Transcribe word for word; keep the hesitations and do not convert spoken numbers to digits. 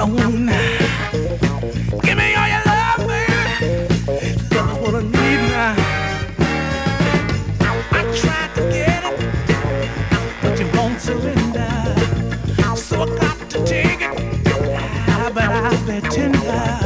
I want now. Give me all your love, baby. Love is what I need now. I tried to get it, but you won't surrender. So I got to take it. Ah, but I'll be tender.